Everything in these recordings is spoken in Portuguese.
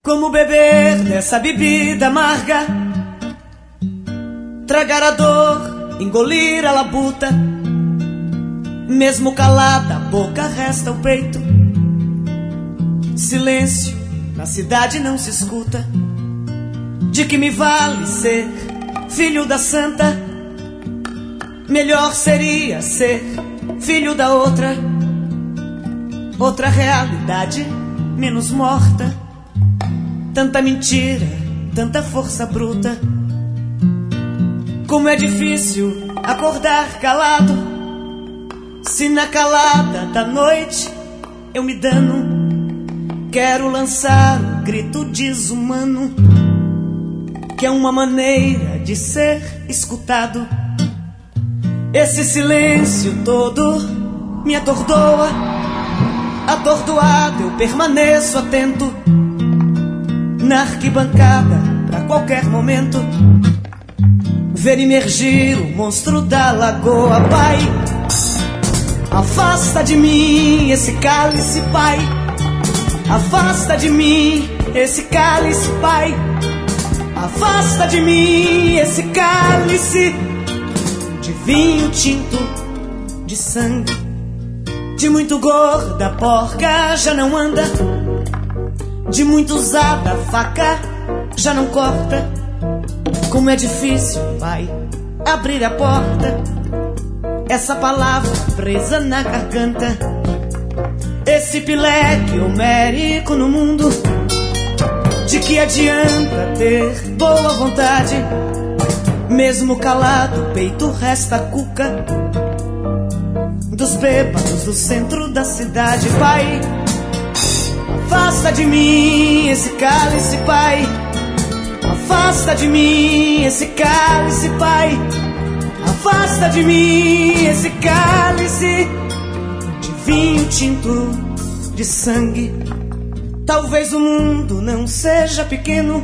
Como beber dessa bebida amarga, tragar a dor, engolir a labuta. Mesmo calada a boca resta o peito. Silêncio, na cidade não se escuta. De que me vale ser filho da santa? Melhor seria ser filho da outra. Outra realidade menos morta. Tanta mentira, tanta força bruta. Como é difícil acordar calado, se na calada da noite eu me dano. Quero lançar um grito desumano, que é uma maneira de ser escutado. Esse silêncio todo me atordoa. Atordoado eu permaneço atento na arquibancada pra qualquer momento ver emergir o monstro da lagoa. Pai, afasta de mim esse cálice, pai. Afasta de mim esse cálice, pai. Afasta de mim esse cálice de vinho tinto, de sangue. De muito gorda, porca já não anda. De muito usada, faca já não corta. Como é difícil, pai, abrir a porta. Essa palavra presa na garganta. Esse pileque homérico no mundo. De que adianta ter boa vontade? Mesmo calado, o peito resta a cuca dos bêbados do centro da cidade. Pai, afasta de mim esse cálice, pai. Afasta de mim esse cálice, pai. Afasta de mim esse cálice de vinho tinto, de sangue. Talvez o mundo não seja pequeno,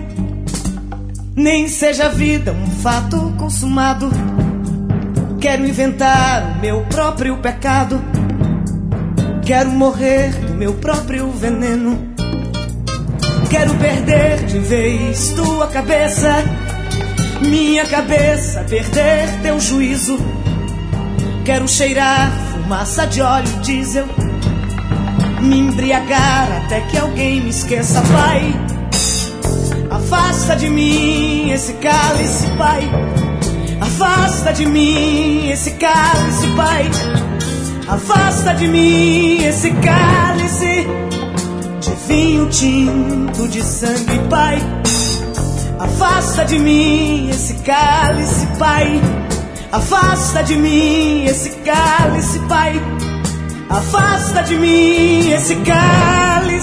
nem seja a vida um fato consumado. Quero inventar o meu próprio pecado. Quero morrer do meu próprio veneno. Quero perder de vez tua cabeça, minha cabeça, perder teu juízo. Quero cheirar fumaça de óleo diesel, me embriagar até que alguém me esqueça. Pai, afasta de mim esse cálice, pai. Afasta de mim esse cálice, pai. Afasta de mim esse cálice de vinho tinto, de sangue, pai. Afasta de mim esse cálice, pai. Afasta de mim esse cálice, pai. Afasta de mim esse cálice